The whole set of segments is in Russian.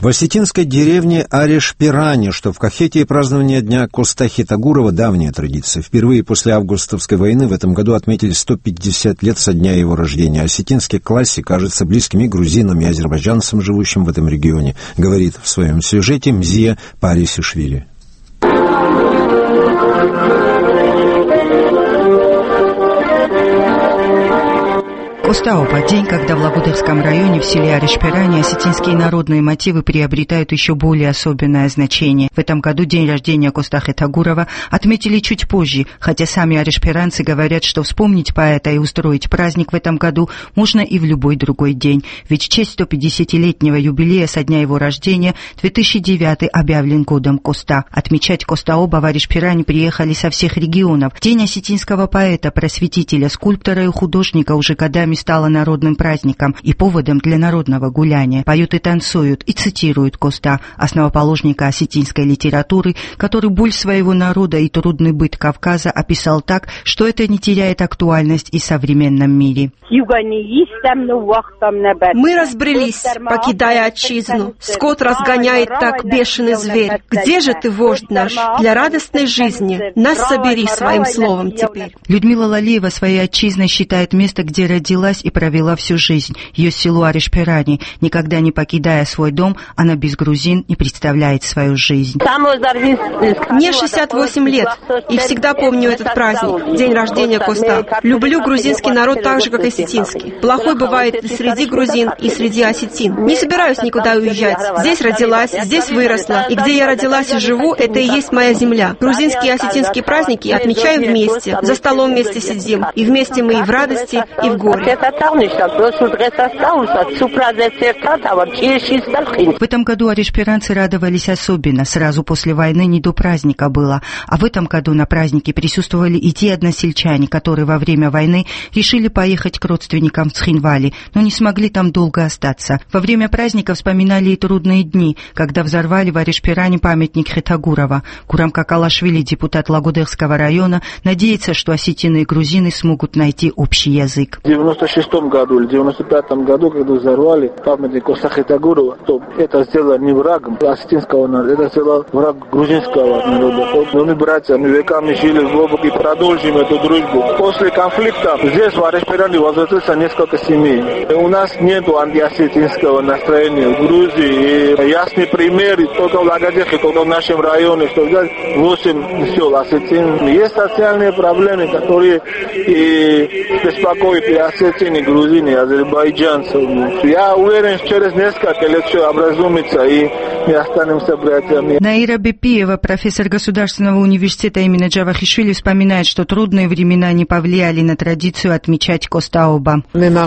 В осетинской деревне Ариш-Пирани, что в Кахетии, празднование Дня Коста Хитагурова — давняя традиция. Впервые после августовской войны в этом году отметили 150 лет со дня его рождения. Осетинский классик кажется близким и грузинам, и азербайджанцам, живущим в этом регионе, говорит в своем сюжете Мзия Парисишвили. Коста-Оба — день, когда в Лагудырском районе в селе Ариш-Пирани осетинские народные мотивы приобретают еще более особенное значение. В этом году день рождения Коста Хитагурова отметили чуть позже, хотя сами ариш-пиранцы говорят, что вспомнить поэта и устроить праздник в этом году можно и в любой другой день. Ведь в честь 150-летнего юбилея со дня его рождения 2009 объявлен годом Коста. Отмечать Коста-Оба в Ариш-Пирани приехали со всех регионов. День осетинского поэта, просветителя, скульптора и художника уже годами стало народным праздником и поводом для народного гуляния. Поют и танцуют, и цитируют Коста, основоположника осетинской литературы, который боль своего народа и трудный быт Кавказа описал так, что это не теряет актуальность и в современном мире. Мы разбрелись, покидая отчизну. Скот разгоняет так бешеный зверь. Где же ты, вождь наш? Для радостной жизни нас собери своим словом теперь. Людмила Лалиева своей отчизной считает место, где родилась и провела всю жизнь. Ее село Ариш-Пирани. Никогда не покидая свой дом, она без грузин не представляет свою жизнь. Мне 68 лет, и всегда помню этот праздник, день рождения Коста. Люблю грузинский народ так же, как и осетинский. Плохой бывает и среди грузин, и среди осетин. Не собираюсь никуда уезжать. Здесь родилась, здесь выросла. И где я родилась и живу, это и есть моя земля. Грузинские и осетинские праздники отмечаем вместе. За столом вместе сидим. И вместе мы и в радости, и в горе. В этом году ариш-пиранцы радовались особенно. Сразу после войны не до праздника было. А в этом году на празднике присутствовали и те односельчане, которые во время войны решили поехать к родственникам в Цхинвали, но не смогли там долго остаться. Во время праздника вспоминали и трудные дни, когда взорвали в Ариш-Пирани памятник Хитагурова. Гурам Какалашвили, депутат Лагудырского района, надеется, что осетины и грузины смогут найти общий язык. В 96-м году или 95-м году, когда взорвали памятник Коста Хитагурова, то это сделало не врагом осетинского народа, это сделало враг грузинского народа. Но мы, братья, мы веками жили в глубоке и продолжим эту дружбу. После конфликта здесь в Ариш-Пирани возвратится несколько семей. У нас нет антиосетинского настроения в Грузии. И ясный пример только в Лагодехе, только в нашем районе, что взять 8 сел осетин. Есть социальные проблемы, которые беспокоят и осетин, и грузин, и азербайджанцев. Я уверен, что через несколько лет все образумится, и мы останемся братьями. Наира Бепиева, профессор Государственного университета имени Джавахишвили, вспоминает, что трудные времена не повлияли на традицию отмечать Коста-Оба.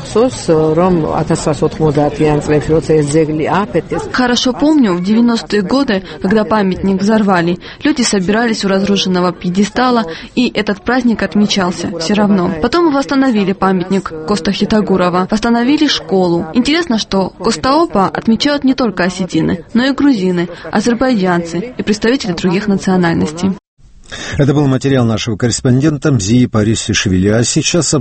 Хорошо помню, в 90-е годы, когда памятник взорвали, люди собирались у разрушенного пьедестала, и этот праздник отмечался все равно. Потом восстановили памятник Коста Хитагурова, восстановили школу. Интересно, что Коста-Оба отмечают не только осетины, но и грузины, азербайджанцы и представители других национальностей. Это был материал нашего корреспондента Мзии Парисишвили. А сейчас